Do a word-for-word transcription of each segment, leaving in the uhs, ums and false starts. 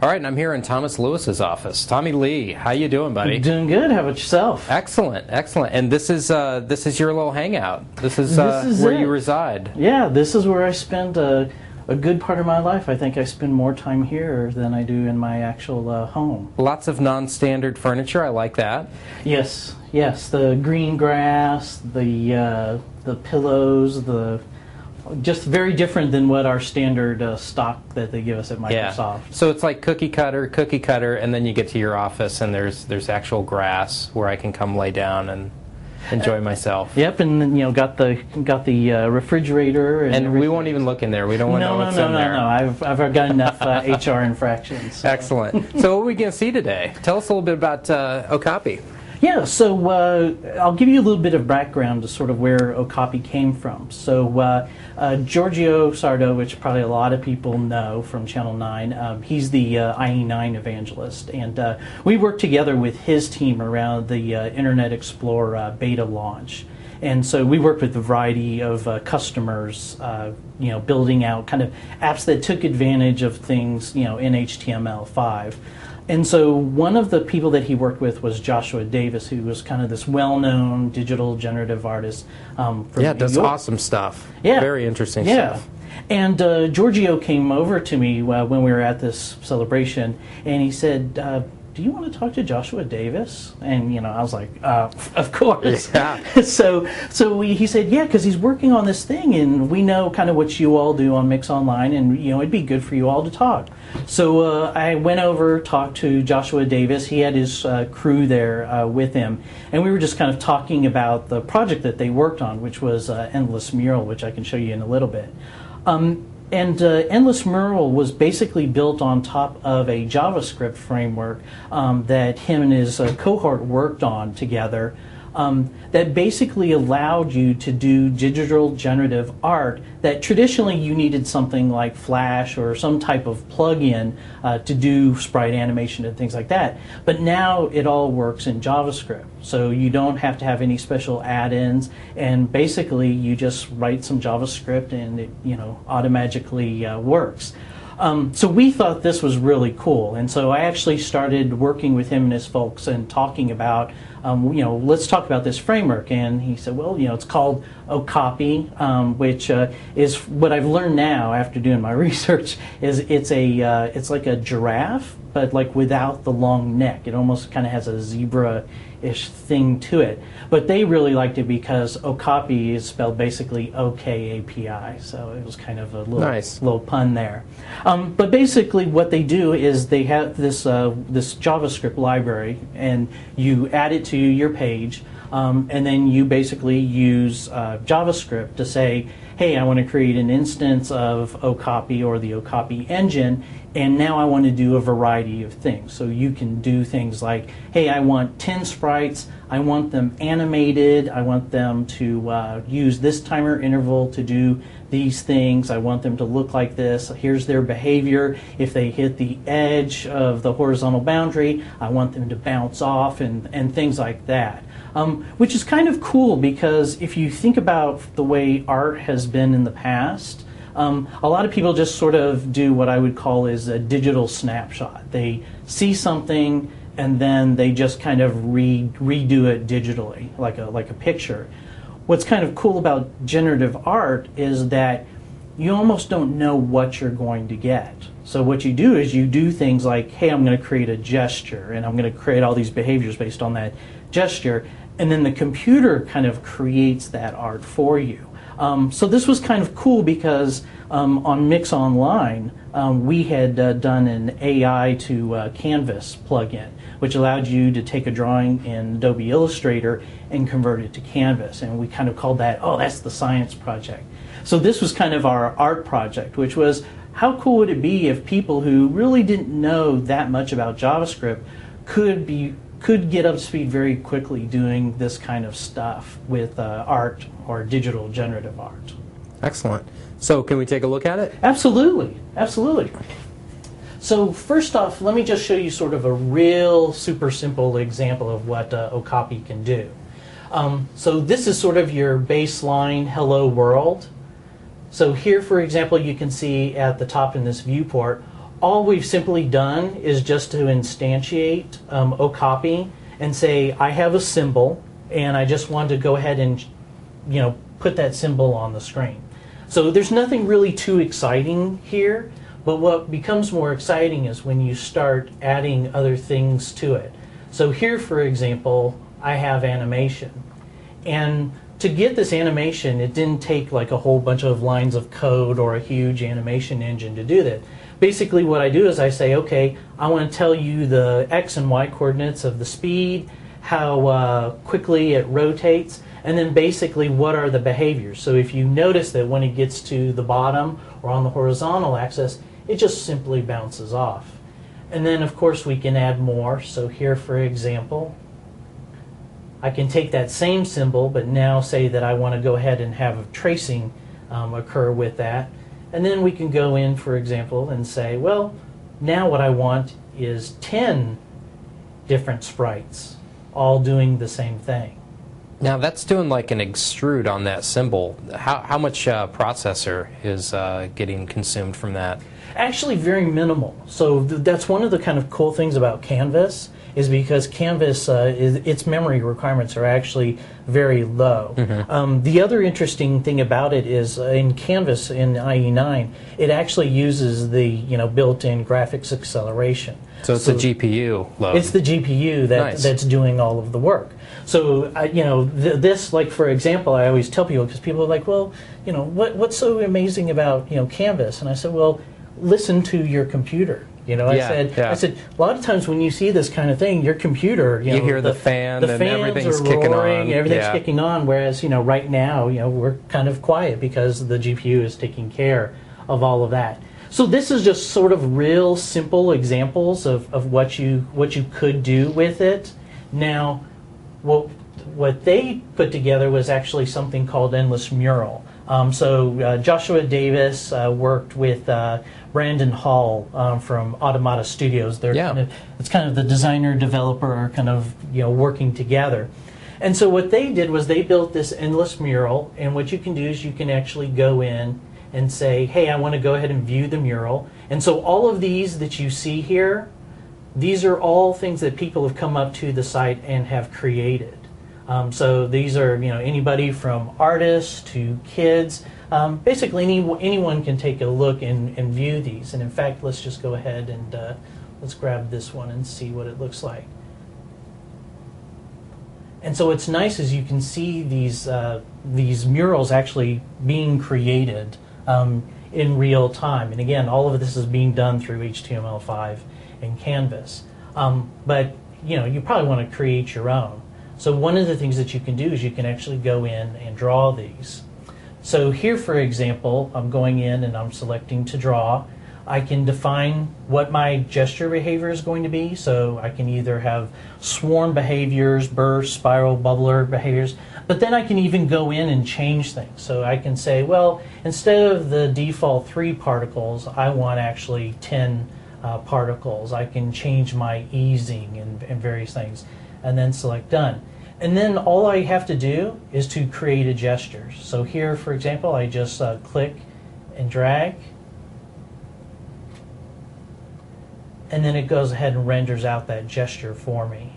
All right, and I'm here in Thomas Lewis's office. Tommy Lee, how you doing, buddy? Doing good. How about yourself? Excellent, excellent. And this is uh, this is your little hangout. This is, uh, this is where it. you reside. Yeah, this is where I spend a, a good part of my life. I think I spend more time here than I do in my actual uh, home. Lots of non-standard furniture. I like that. Yes, yes. The green grass, the uh, the pillows, the just very different than what our standard uh, stock that they give us at Microsoft. Yeah. So it's like cookie cutter, cookie cutter, and then you get to your office and there's there's actual grass where I can come lay down and enjoy myself. Yep, and then, you know, got the got the uh, refrigerator, and, and we won't even look in there. We don't want to no, know no, what's no, in no, there. No, no, I've I've got enough uh, H R infractions. So. Excellent. So what are we going to see today? Tell us a little bit about uh, Okapi. Yeah, so uh, I'll give you a little bit of background to sort of where Okapi came from. So uh, uh, Giorgio Sardo, which probably a lot of people know from Channel nine, um, he's the uh, I E nine evangelist, and uh, we worked together with his team around the uh, Internet Explorer uh, beta launch. And so we worked with a variety of uh, customers, uh, you know, building out kind of apps that took advantage of things, you know, in H T M L five. And so one of the people that he worked with was Joshua Davis, who was kind of this well-known digital generative artist. Um, from yeah, New does York. awesome stuff. Yeah. Very interesting yeah. stuff. And uh, Giorgio came over to me uh, when we were at this celebration, and he said, uh, do you want to talk to Joshua Davis? And, you know, I was like, uh, of course. Yeah. so so we, he said, yeah, because he's working on this thing, and we know kind of what you all do on Mix Online, and, you know, it'd be good for you all to talk. So uh, I went over, talked to Joshua Davis. He had his uh, crew there uh, with him, and we were just kind of talking about the project that they worked on, which was uh, Endless Mural, which I can show you in a little bit. Um, And uh, Endless Mural was basically built on top of a JavaScript framework um, that him and his uh, cohort worked on together um, that basically allowed you to do digital generative art that traditionally you needed something like Flash or some type of plug-in uh, to do sprite animation and things like that. But now it all works in JavaScript. So you don't have to have any special add-ins, and basically you just write some JavaScript and it, you know, automatically uh, works. Um, so we thought this was really cool, and so I actually started working with him and his folks and talking about, um, you know, let's talk about this framework. And he said, well, you know, it's called Okapi, um, which uh, is what I've learned now after doing my research. Is it's a uh, it's like a giraffe, but like without the long neck. It almost kind of has a zebra-ish thing to it. But they really liked it because Okapi is spelled basically O K A P I, so it was kind of a little nice. little pun there. Um, but basically, what they do is they have this uh, this JavaScript library, and you add it to your page, um, and then you basically use uh, JavaScript to say, hey, I want to create an instance of Okapi or the Okapi engine, and now I want to do a variety of things. So you can do things like, hey, I want ten sprites, I want them animated, I want them to uh, use this timer interval to do these things, I want them to look like this, here's their behavior. If they hit the edge of the horizontal boundary, I want them to bounce off, and, and things like that. Um, which is kind of cool because if you think about the way art has been in the past, um, a lot of people just sort of do what I would call is a digital snapshot. They see something and then they just kind of re redo it digitally, like a, like a picture. What's kind of cool about generative art is that you almost don't know what you're going to get. So what you do is you do things like, hey, I'm going to create a gesture, and I'm going to create all these behaviors based on that gesture, and then the computer kind of creates that art for you. Um, so this was kind of cool because um, on Mix Online, um, we had uh, done an A I to uh, Canvas plugin, which allowed you to take a drawing in Adobe Illustrator and convert it to Canvas. And we kind of called that, oh, that's the science project. So this was kind of our art project, which was, how cool would it be if people who really didn't know that much about JavaScript could be could get up to speed very quickly doing this kind of stuff with uh, art or digital generative art. Excellent. So can we take a look at it? Absolutely, absolutely. So first off, let me just show you sort of a real super simple example of what uh, Okapi can do. Um, so this is sort of your baseline hello world. So here, for example, you can see at the top in this viewport all we've simply done is just to instantiate um, Okapi and say, I have a symbol, and I just want to go ahead and, you know, put that symbol on the screen. So there's nothing really too exciting here, but what becomes more exciting is when you start adding other things to it. So here, for example, I have animation. And to get this animation, it didn't take like a whole bunch of lines of code or a huge animation engine to do that. Basically what I do is I say, okay, I want to tell you the X and Y coordinates of the speed, how uh, quickly it rotates, and then basically what are the behaviors. So if you notice that when it gets to the bottom or on the horizontal axis, it just simply bounces off. And then of course we can add more. So here, for example, I can take that same symbol, but now say that I want to go ahead and have a tracing um, occur with that. And then we can go in, for example, and say, well, now what I want is ten different sprites, all doing the same thing. Now that's doing like an extrude on that symbol. How, how much uh, processor is uh, getting consumed from that? Actually very minimal. So th that's one of the kind of cool things about Canvas, is because Canvas, uh, is, its memory requirements are actually very low. Mm-hmm. um, the other interesting thing about it is uh, in Canvas, in I E nine, it actually uses the you know built-in graphics acceleration. So it's so a G P U load. It's the G P U that, nice. that's doing all of the work. So, uh, you know, th this, like, for example, I always tell people, because people are like, well, you know, what, what's so amazing about, you know, Canvas? And I said, well, listen to your computer. You know, yeah, I said, yeah. I said, a lot of times when you see this kind of thing, your computer, you, you know, hear the, the fan, the and fans everything's are kicking roaring, on. And everything's yeah. kicking on. Whereas, you know, right now, you know, we're kind of quiet because the G P U is taking care of all of that. So this is just sort of real simple examples of, of what you what you could do with it. Now, what what they put together was actually something called Endless Mural. Um, so uh, Joshua Davis uh, worked with uh, Brandon Hall um, from Automata Studios. They're yeah. kind of, it's kind of the designer developer kind of you know working together. And so what they did was they built this Endless Mural, and what you can do is you can actually go in and say, hey, I want to go ahead and view the mural. And so all of these that you see here, these are all things that people have come up to the site and have created. Um, so these are, you know, anybody from artists to kids. Um, basically, any, anyone can take a look and, and view these. And in fact, let's just go ahead and uh, let's grab this one and see what it looks like. And so what's nice is you can see these uh, these murals actually being created um, in real time. And again, all of this is being done through H T M L five and Canvas. Um, but you know, you probably want to create your own. So one of the things that you can do is you can actually go in and draw these. So here, for example, I'm going in and I'm selecting to draw. I can define what my gesture behavior is going to be. So I can either have swarm behaviors, burst, spiral, bubbler behaviors, but then I can even go in and change things. So I can say, well, instead of the default three particles, I want actually ten uh, particles. I can change my easing and, and various things, and then select done. And then all I have to do is to create a gesture. So here, for example, I just uh, click and drag, and then it goes ahead and renders out that gesture for me.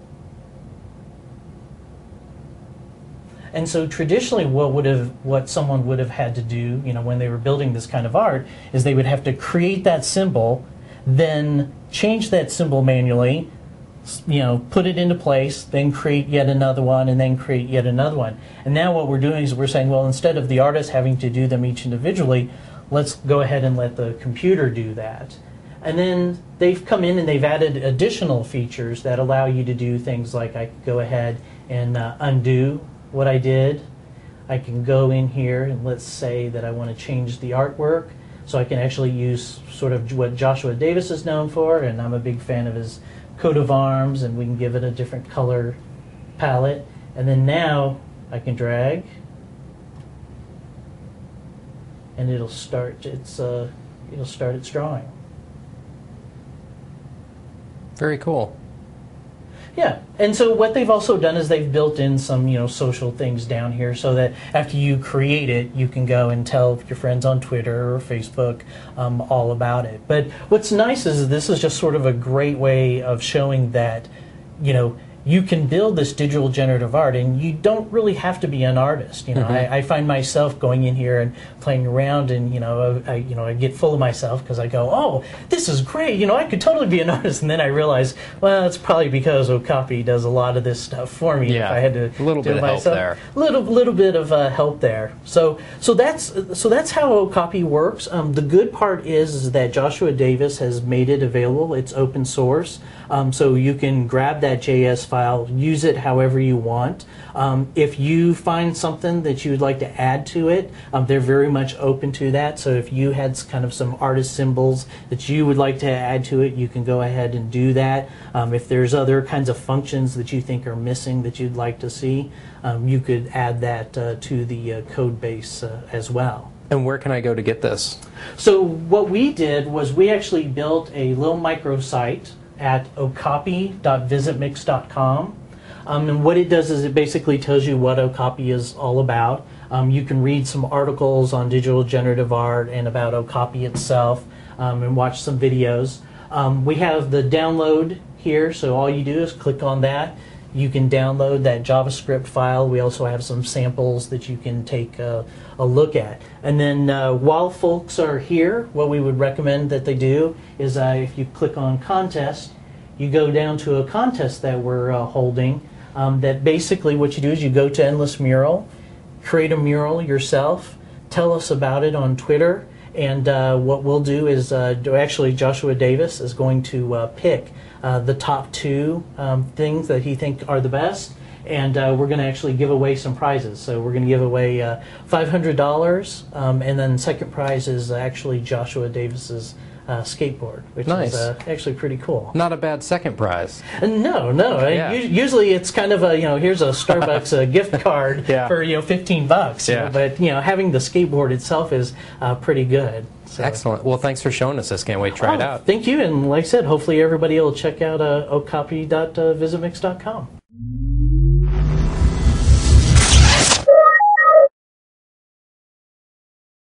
And so traditionally what would have what someone would have had to do, you know, when they were building this kind of art, is they would have to create that symbol, then change that symbol manually, you know, put it into place, then create yet another one, and then create yet another one. And now what we're doing is we're saying, well, instead of the artist having to do them each individually, let's go ahead and let the computer do that. And then they've come in and they've added additional features that allow you to do things like I can go ahead and uh, undo what I did. I can go in here and let's say that I want to change the artwork. So I can actually use sort of what Joshua Davis is known for, and I'm a big fan of his coat of arms, and we can give it a different color palette. And then now I can drag, and it'll start its uh, it'll start its drawing. Very cool. Yeah, and so what they've also done is they've built in some, you know, social things down here so that after you create it, you can go and tell your friends on Twitter or Facebook um, all about it. But what's nice is this is just sort of a great way of showing that, you know, you can build this digital generative art, and you don't really have to be an artist. You know, mm-hmm. I, I find myself going in here and playing around, and you know, I you know I get full of myself because I go, "Oh, this is great! You know, I could totally be an artist." And then I realize, well, it's probably because Okapi does a lot of this stuff for me. Yeah, if I had to a little do bit it of help myself. there. Little little bit of uh, help there. So so that's so that's how Okapi works. Um, the good part is, is that Joshua Davis has made it available. It's open source, um, so you can grab that J S file, use it however you want. Um, if you find something that you would like to add to it, um, they're very much open to that. So if you had kind of some artist symbols that you would like to add to it, you can go ahead and do that. Um, if there's other kinds of functions that you think are missing that you'd like to see, um, you could add that uh, to the uh, code base uh, as well. And where can I go to get this? So what we did was we actually built a little microsite at okapi dot visitmix dot com. Um, and what it does is it basically tells you what Okapi is all about. Um, you can read some articles on digital generative art and about Okapi itself, um, and watch some videos. Um, we have the download here, so all you do is click on that. You can download that JavaScript file. We also have some samples that you can take a, a look at. And then uh, while folks are here, what we would recommend that they do is uh, if you click on contest, you go down to a contest that we're uh, holding. Um, that basically what you do is you go to Endless Mural, create a mural yourself, tell us about it on Twitter, and uh, what we'll do is, uh, do, actually Joshua Davis is going to uh, pick uh, the top two um, things that he thinks are the best, and uh, we're going to actually give away some prizes. So we're going to give away uh, five hundred dollars, um, and then second prize is actually Joshua Davis's Uh, skateboard, which nice. is uh, actually pretty cool. Not a bad second prize. Uh, no, no. Yeah. U- usually it's kind of a, you know, here's a Starbucks uh, gift card yeah. for, you know, fifteen bucks. Yeah. You know, but, you know, having the skateboard itself is uh, pretty good. So. Excellent. Well, thanks for showing us this. Can't wait to try Oh, it out. Thank you. And like I said, hopefully everybody will check out uh, okapi dot visitmix dot com.